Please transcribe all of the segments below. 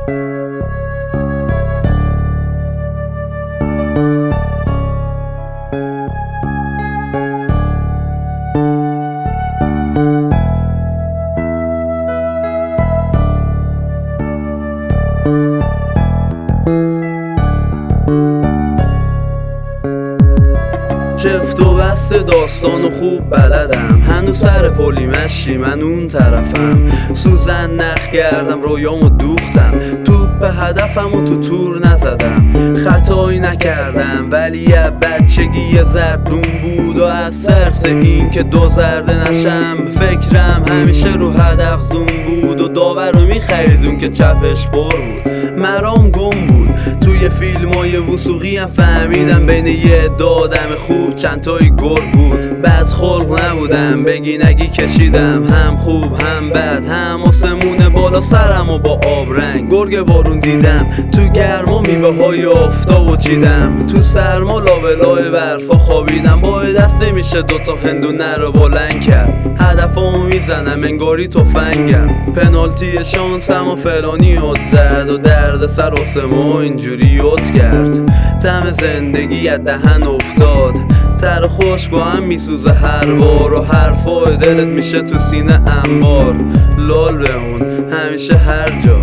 چفت و بست داستانو خوب بلدم، هنوز سر پلی مشی من اون طرفم. سوزن نخ کردم رویامو دوختم، توپ به هدفم و تو تور نزدم. خطایی نکردم ولی بچگی یه زردون بود و از ترس این که دو زرده نشم فکرم همیشه رو هدف زون بود و داور رو میخریدون که چپش پر بود. مرام گم بود توی فیلمای وثوقی هم فهمیدم بین یه دادم خوب چند تایی گرگ بود. بد خلق نبودم بگی نگی کشیدم، هم خوب هم بد، هم آسمون بالا سرم و با آب رنگ. گرگ بارون دیدم تو گرما میوه های آفتابو چیدم، تو سرما لابلای برفا خوابیدم. با دست نمیشه دوتا هندونه رو بلند کرد، هدفمو میزنم انگاری تفنگم. پنالتی شانسم و فلانی یاد زد و درد سر آسمو اینجوری یاد کرد. طعم زندگی از دهن افتاد، تر خشکو هم میسوزه هر بار و حرفای دلت میشه تو سینه انبار. لال بمون همیشه هر جا.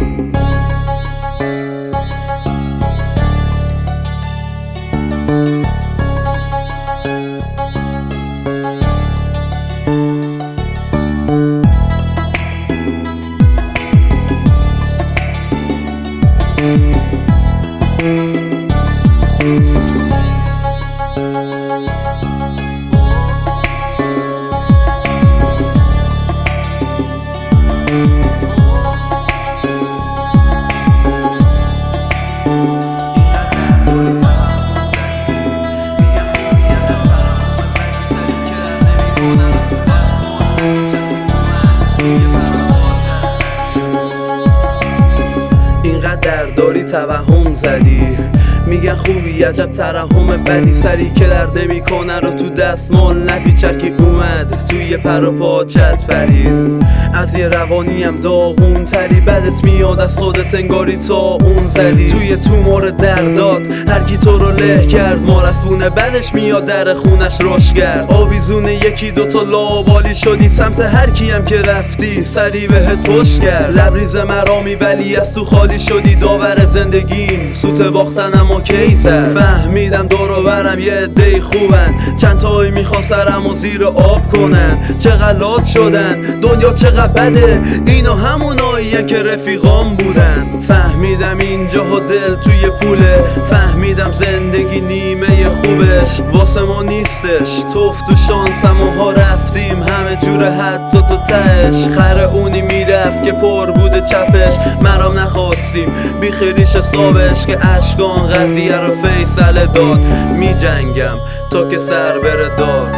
اینقدر داری توهم زدی، میگن خوبی عجب ترحم بدی. سری که درد نمیکنه رو تو دستمال نپیچر که اومد توی پر و پاچت پرید. از یه روانیم داغون تری بدت میاد از خودت انگاری تا اون زدی. توی تومور درداد هرکی تو رو له کرد، مارستونه بدش میاد در خونش روش کرد. آویزونه یکی دوتا لابالی شدی، سمت هرکی هم که رفتی سری بهت پشت کرد. لبریز مرامی ولی از تو خالی شدی، داور زندگیم سوت باختنم و کیسر. فهمیدم دور و برم یه عده‌ای خوبن، چند تایی میخوان سرمو زیر آب کنن. چه غلط شدن دنیا چقدر بده، اینا همونایین که رفیقام بودن. فهمیدم اینجا و دل توی پوله، فهمیدم زندگی نیمه خوبش واسه ما نیستش. توف تو شانسم و ها رفتیم همه جوره حتی تو تهش. خر اونی میرفت که پر بوده چپش، مرام نخواستیم بی خیلیش حسابش که اشکان قضیه رو فیصله داد. می جنگم تا که سر بره دار.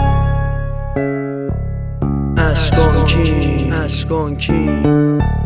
اشکان کی